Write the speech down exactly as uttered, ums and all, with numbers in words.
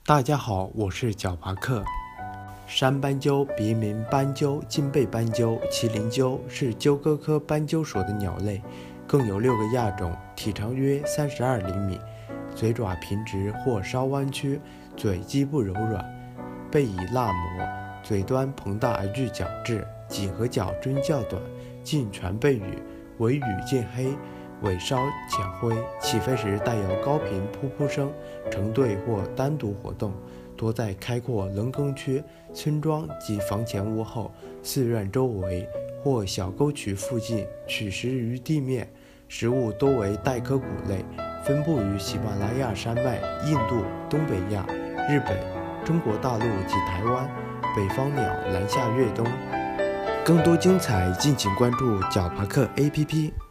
大家好，我是角爬克。山斑鸠别名斑鸠、金背斑鸠、麒麟鸠，是鸠鸽科斑鸠属的鸟类，共有六个亚种，体长约三十二厘米，嘴爪平直或稍弯曲，嘴基部柔软，背以蜡膜，嘴端膨大而具角质，脊和角均较短，近传背羽，尾羽渐黑，尾稍浅灰，起飞时带有高频噗噗声，成对或单独活动，多在开阔人耕区、村庄及房前屋后、寺院周围或小沟渠附近取食于地面，食物多为带壳谷类，分布于喜马拉雅山脉、印度、东北亚、日本、中国大陆及台湾。北方鸟南下越冬。更多精彩，敬请关注角爬克 A P P。